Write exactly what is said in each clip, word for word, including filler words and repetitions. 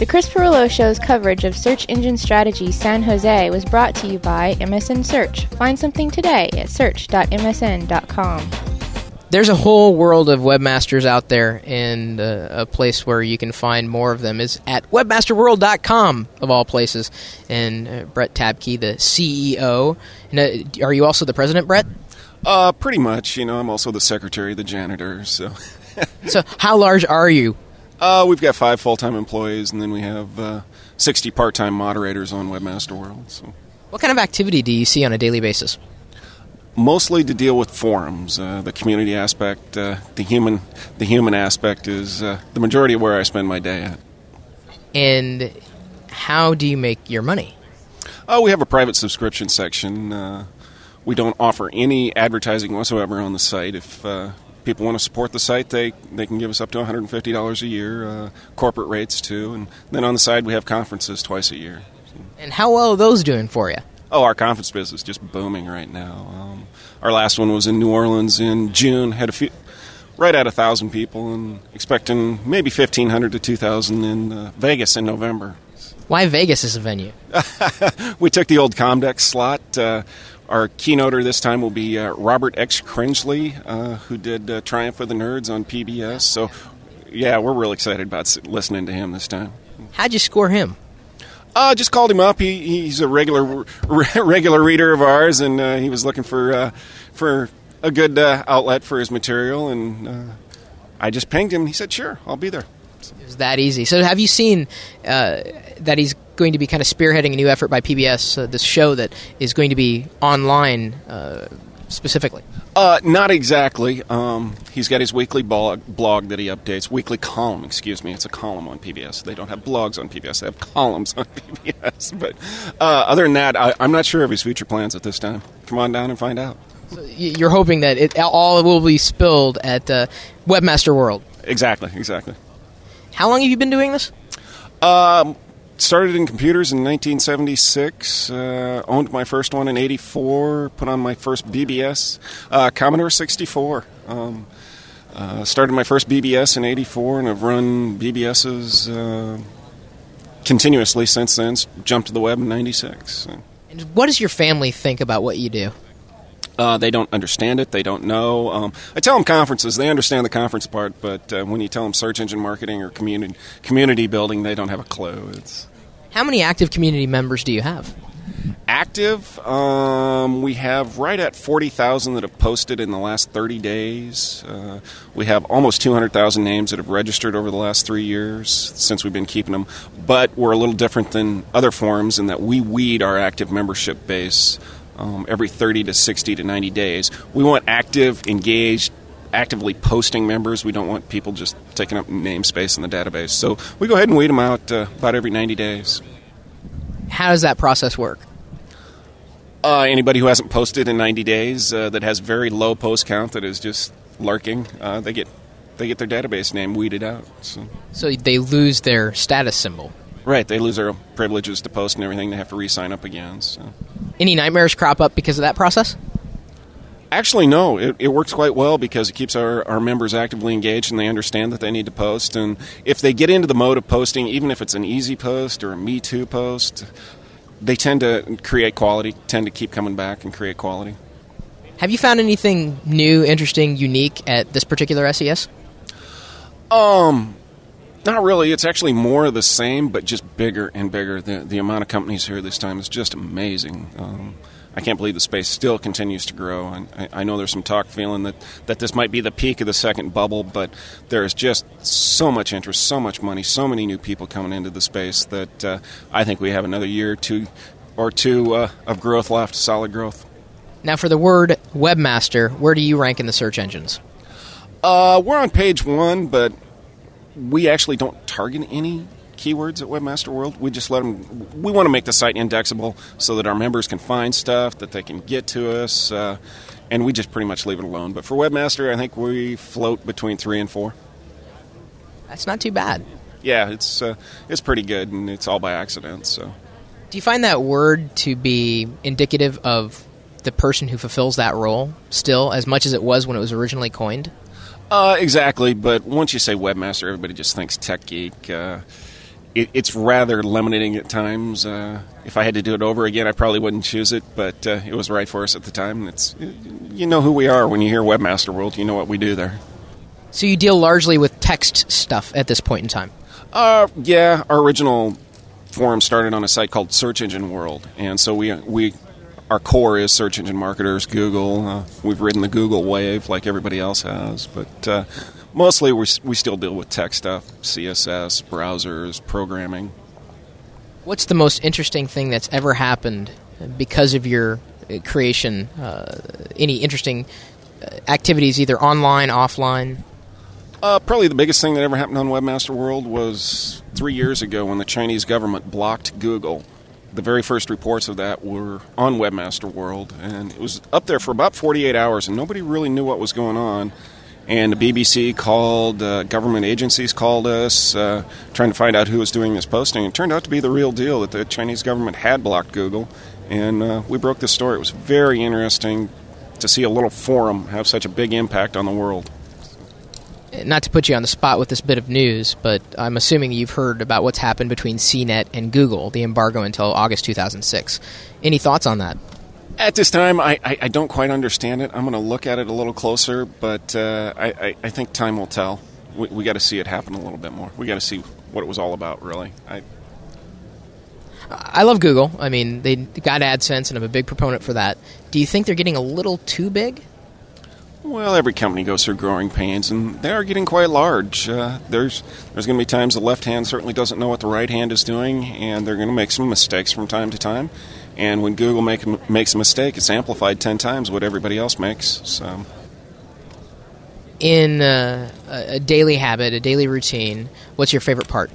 The Chris Pirillo Show's coverage of search engine strategy San Jose was brought to you by M S N Search. Find something today at search dot m s n dot com. There's a whole world of webmasters out there, and uh, a place where you can find more of them is at webmaster world dot com, of all places. And uh, Brett Tabke, the C E O. And, uh, are you also the president, Brett? Uh, pretty much. You know, I'm also the secretary, the janitor. So, so how large are you? Uh, we've got five full-time employees, and then we have uh, sixty part-time moderators on Webmaster World. So. What kind of activity do you see on a daily basis? Mostly to deal with forums. Uh, the community aspect, uh, the human the human aspect is uh, the majority of where I spend my day at. And how do you make your money? Oh, we have a private subscription section. Uh, we don't offer any advertising whatsoever on the site. If uh, people want to support the site, they, they can give us up to one hundred fifty dollars a year, uh, corporate rates too. And then on the side, we have conferences twice a year. And how well are those doing for you? Oh, our conference business is just booming right now. Um, our last one was in New Orleans in June. Had a few, right at a thousand people, and expecting maybe fifteen hundred to two thousand in uh, Vegas in November. Why Vegas as a venue? We took the old Comdex slot. Uh, our keynoter this time will be uh, Robert X. Cringely, uh, who did uh, Triumph of the Nerds on P B S. So, yeah, we're really excited about listening to him this time. How'd you score him? Uh, just called him up. He he's a regular regular reader of ours, and uh, he was looking for uh, for a good uh, outlet for his material. And uh, I just pinged him. He said, "Sure, I'll be there." It was that easy. So, have you seen uh, that he's going to be kind of spearheading a new effort by P B S? Uh, this show that is going to be online uh, specifically. Uh, not exactly. Um, he's got his weekly blog, blog that he updates. Weekly column, excuse me. It's a column on P B S. They don't have blogs on P B S. They have columns on P B S. But uh, other than that, I, I'm not sure of his future plans at this time. Come on down and find out. So you're hoping that it all will be spilled at uh, Webmaster World. Exactly, exactly. How long have you been doing this? Um... Started in computers in nineteen seventy-six, uh, owned my first one in eighty-four, put on my first B B S, uh, Commodore sixty-four. Um, uh, started my first B B S in eighty-four, and I've run B B Ss uh, continuously since then. Jumped to the web in ninety-six. And what does your family think about what you do? Uh, they don't understand it. They don't know. Um, I tell them conferences. They understand the conference part, but uh, when you tell them search engine marketing or community community building, they don't have a clue. It's How many active community members do you have? Active? Um, we have right at forty thousand that have posted in the last thirty days. Uh, we have almost two hundred thousand names that have registered over the last three years since we've been keeping them. But we're a little different than other forums in that we weed our active membership base Um, every thirty to sixty to ninety days. We want active, engaged, actively posting members. We don't want people just taking up namespace in the database. So we go ahead and weed them out uh, about every ninety days. How does that process work? Uh, anybody who hasn't posted in ninety days uh, that has very low post count that is just lurking, uh, they get they get their database name weeded out. So. so they lose their status symbol. Right, they lose their privileges to post and everything. They have to re-sign up again. So. Any nightmares crop up because of that process? Actually, no. It, it works quite well because it keeps our, our members actively engaged and they understand that they need to post. And if they get into the mode of posting, even if it's an easy post or a Me Too post, they tend to create quality, tend to keep coming back and create quality. Have you found anything new, interesting, unique at this particular S E S? Um... Not really. It's actually more of the same, but just bigger and bigger. The the amount of companies here this time is just amazing. Um, I can't believe the space still continues to grow. And I, I know there's some talk feeling that, that this might be the peak of the second bubble, but there is just so much interest, so much money, so many new people coming into the space that uh, I think we have another year or two, or two uh, of growth left, solid growth. Now, for the word webmaster, where do you rank in the search engines? Uh, we're on page one, but we actually don't target any keywords at Webmaster World. We just let them. We want to make the site indexable so that our members can find stuff, that they can get to us, uh, and we just pretty much leave it alone. But for Webmaster, I think we float between three and four. That's not too bad. Yeah, it's uh, it's pretty good, and it's all by accident. So, do you find that word to be indicative of the person who fulfills that role still, as much as it was when it was originally coined? Uh, exactly, but once you say webmaster, everybody just thinks tech geek. Uh, it, it's rather limiting at times. Uh, if I had to do it over again, I probably wouldn't choose it, but uh, it was right for us at the time. It's you know who we are when you hear Webmaster World. You know what we do there. So you deal largely with text stuff at this point in time? Uh, yeah, our original forum started on a site called Search Engine World, and so we we our core is search engine marketers, Google. Uh, we've ridden the Google wave like everybody else has, but uh, mostly we we still deal with tech stuff, C S S, browsers, programming. What's the most interesting thing that's ever happened because of your creation? Uh, any interesting activities, either online, offline? Uh, probably the biggest thing that ever happened on Webmaster World was three years ago when the Chinese government blocked Google. The very first reports of that were on Webmaster World, and it was up there for about forty-eight hours, and nobody really knew what was going on. And the B B C called, uh, government agencies called us, uh, trying to find out who was doing this posting. It turned out to be the real deal, that the Chinese government had blocked Google, and uh, we broke the story. It was very interesting to see a little forum have such a big impact on the world. Not to put you on the spot with this bit of news, but I'm assuming you've heard about what's happened between C net and Google, the embargo until August two thousand six. Any thoughts on that? At this time, I, I, I don't quite understand it. I'm going to look at it a little closer, but uh, I, I, I think time will tell. We, we got to see it happen a little bit more. We got to see what it was all about, really. I I love Google. I mean, they got AdSense, and I'm a big proponent for that. Do you think they're getting a little too big? Well, every company goes through growing pains, and they are getting quite large. Uh, there's there's going to be times the left hand certainly doesn't know what the right hand is doing, and they're going to make some mistakes from time to time. And when Google make, makes a mistake, it's amplified ten times what everybody else makes. So, in uh, a daily habit, a daily routine, what's your favorite part?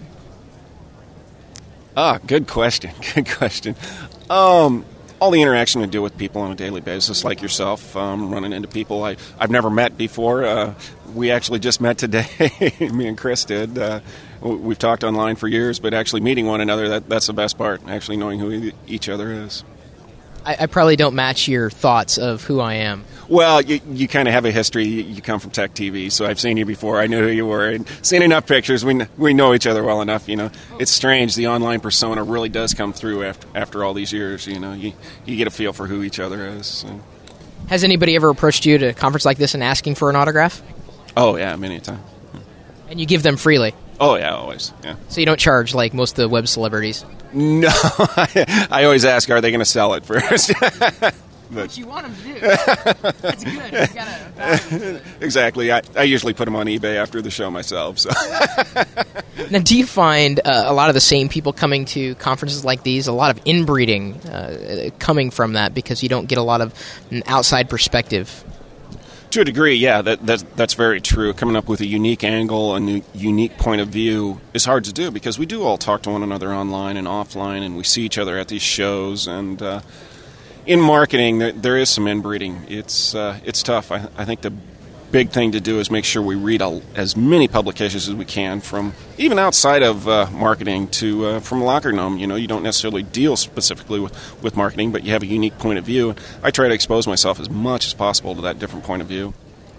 Ah, good question. Good question. Um... All the interaction we do with people on a daily basis, like yourself, um, running into people I, I've never met before. Uh, we actually just met today. Me and Chris did. Uh, we've talked online for years, but actually meeting one another, that, that's the best part, actually knowing who each other is. I, I probably don't match your thoughts of who I am. Well, you, you kind of have a history. You, you come from Tech T V, so I've seen you before. I knew who you were. And seen enough pictures. We we know each other well enough. You know, it's strange. The online persona really does come through after after all these years. You know, you you get a feel for who each other is. So. Has anybody ever approached you at a conference like this and asking for an autograph? Oh yeah, many a time. And you give them freely? Oh yeah, always. Yeah. So you don't charge like most of the web celebrities? No, I, I always ask, are they going to sell it first? What you want them to do. That's good. You gotta exactly. I, I usually put them on eBay after the show myself. So. Now, do you find uh, a lot of the same people coming to conferences like these, a lot of inbreeding uh, coming from that because you don't get a lot of an outside perspective? To a degree, yeah, that, that that's very true. Coming up with a unique angle, a new, unique point of view is hard to do because we do all talk to one another online and offline, and we see each other at these shows. And uh, in marketing, there, there is some inbreeding. It's uh, it's tough. I, I think the big thing to do is make sure we read a, as many publications as we can from even outside of uh, marketing to uh, from Locker Gnome. You know, you don't necessarily deal specifically with, with marketing, but you have a unique point of view. I try to expose myself as much as possible to that different point of view.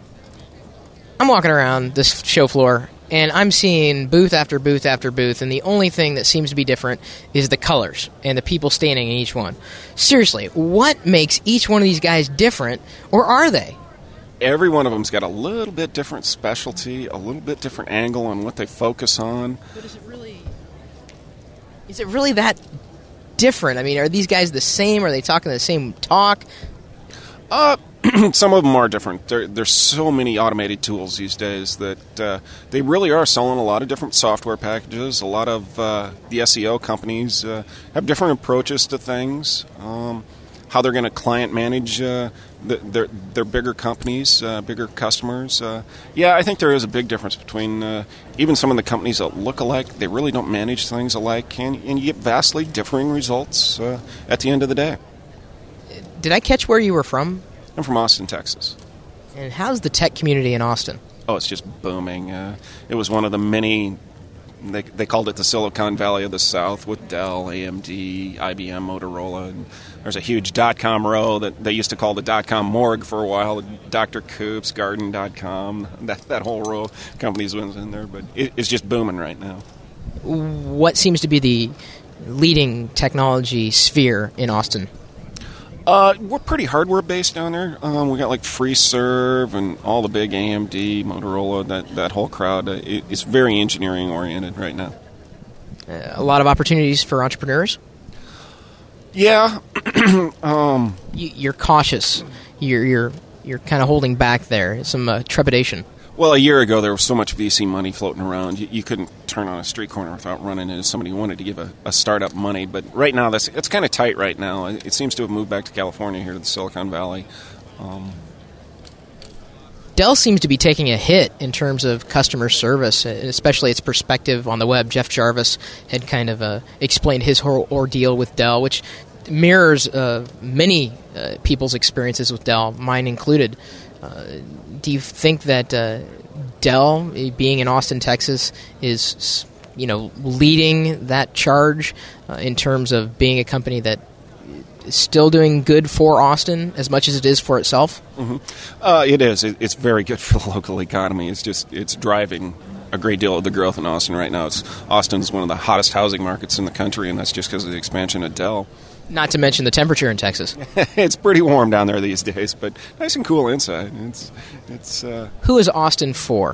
I'm walking around this show floor, and I'm seeing booth after booth after booth, and the only thing that seems to be different is the colors and the people standing in each one. Seriously, what makes each one of these guys different, or are they? Every one of them's got a little bit different specialty, a little bit different angle on what they focus on. But is it really, is it really that different? I mean, are these guys the same? Are they talking the same talk? Uh, some of them are different. There, there's so many automated tools these days that uh, they really are selling a lot of different software packages. A lot of uh, the S E O companies uh, have different approaches to things. Um, how they're going to client manage uh, the, their their bigger companies, uh, bigger customers. Uh, yeah, I think there is a big difference between uh, even some of the companies that look alike. They really don't manage things alike, and, and you get vastly differing results uh, at the end of the day. Did I catch where you were from? I'm from Austin, Texas. And how's the tech community in Austin? Oh, it's just booming. Uh, it was one of the many, they, they called it the Silicon Valley of the South with Dell, A M D, I B M, Motorola. And there's a huge dot-com row that they used to call the dot-com morgue for a while, Doctor Coops, Garden dot com, that, that whole row of companies was in there. But it, it's just booming right now. what seems to be the leading technology sphere in Austin? Uh, we're pretty hardware-based down there. Um, we got like FreeServe and all the big A M D, Motorola, that, that whole crowd. Uh, it, it's very engineering-oriented right now. Uh, a lot of opportunities for entrepreneurs? Yeah. um, you, you're cautious. You're you're you're kind of holding back there. Some uh, trepidation. Well, a year ago, there was so much V C money floating around, you, you couldn't turn on a street corner without running into somebody who wanted to give a, a startup money. But right now, that's it's kind of tight right now. It seems to have moved back to California, here to the Silicon Valley. Um, Dell seems to be taking a hit in terms of customer service, especially its perspective on the web. Jeff Jarvis had kind of uh, explained his whole ordeal with Dell, which mirrors uh, many uh, people's experiences with Dell, mine included. Uh, do you think that uh, Dell, being in Austin, Texas, is, you know, leading that charge uh, in terms of being a company that is still doing good for Austin as much as it is for itself? Mm-hmm. Uh, it is. It, it's very good for the local economy. It's just it's driving a great deal of the growth in Austin right now. It's Austin's one of the hottest housing markets in the country, and that's just because of the expansion of Dell. Not to mention the temperature in Texas. It's pretty warm down there these days, but nice and cool inside. It's it's. Uh, Who is Austin for?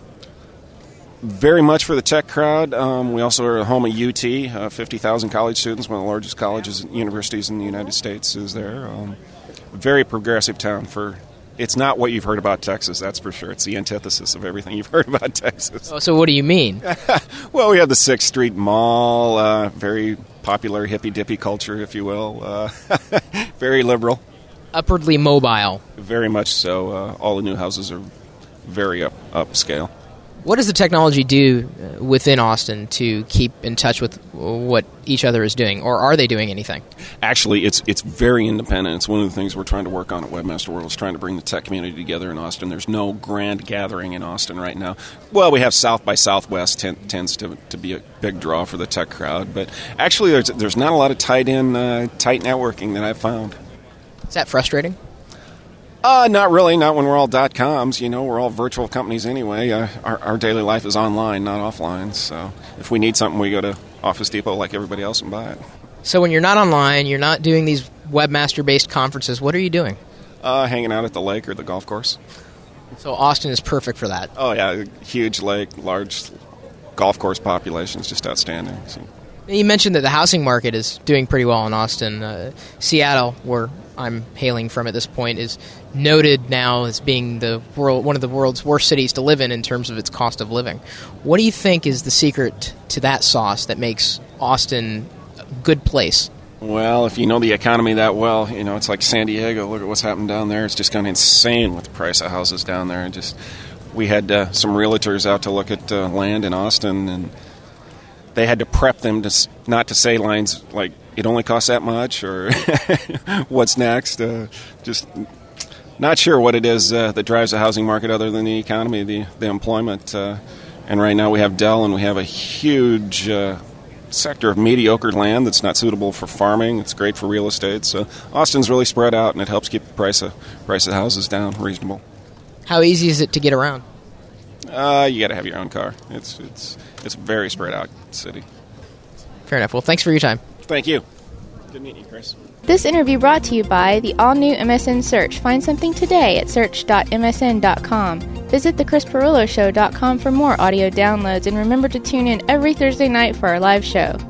Very much for the tech crowd. Um, we also are a home of U T, uh, fifty thousand college students, one of the largest colleges and universities in the United States is there. Um, very progressive town. For It's not what you've heard about Texas, that's for sure. It's the antithesis of everything you've heard about Texas. Oh, so what do you mean? Well, we have the sixth Street Mall, uh, very popular hippy-dippy culture, if you will. Uh, very liberal. Upwardly mobile. Very much so. Uh, all the new houses are very up upscale. What does the technology do within Austin to keep in touch with what each other is doing, or are they doing anything? Actually, it's it's very independent. It's one of the things we're trying to work on at Webmaster World, is trying to bring the tech community together in Austin. There's no grand gathering in Austin right now. Well, we have South by Southwest ten, tends to to be a big draw for the tech crowd, but actually there's there's not a lot of tight in uh, tight networking that I've found. Is that frustrating? Uh, not really. Not when we're all dot-coms. You know, we're all virtual companies anyway. Uh, our, our daily life is online, not offline. So if we need something, we go to Office Depot like everybody else and buy it. So when you're not online, you're not doing these webmaster-based conferences, what are you doing? Uh, hanging out at the lake or the golf course. So Austin is perfect for that. Oh, yeah. Huge lake, large golf course population is just outstanding. So. You mentioned that the housing market is doing pretty well in Austin. Uh, Seattle, where I'm hailing from at this point, is noted now as being the world one of the world's worst cities to live in in terms of its cost of living. What do you think is the secret to that sauce that makes Austin a good place? Well, if you know the economy that well, you know, it's like San Diego. Look at what's happened down there. It's just gone insane with the price of houses down there. And just we had uh, some realtors out to look at uh, land in Austin, and they had to prep them to not to say lines like, it only costs that much, or what's next. Uh, just not sure what it is uh, that drives the housing market other than the economy, the, the employment. Uh, and right now we have Dell, and we have a huge uh, sector of mediocre land that's not suitable for farming. It's great for real estate. So Austin's really spread out, and it helps keep the price of, price of houses down reasonable. How easy is it to get around? Uh, you got to have your own car. It's it's it's a very spread out city. Fair enough. Well, thanks for your time. Thank you. Good meeting you, Chris. This interview brought to you by the all-new M S N Search. Find something today at search dot m s n dot com. Visit the chris pirillo show dot com for more audio downloads, and remember to tune in every Thursday night for our live show.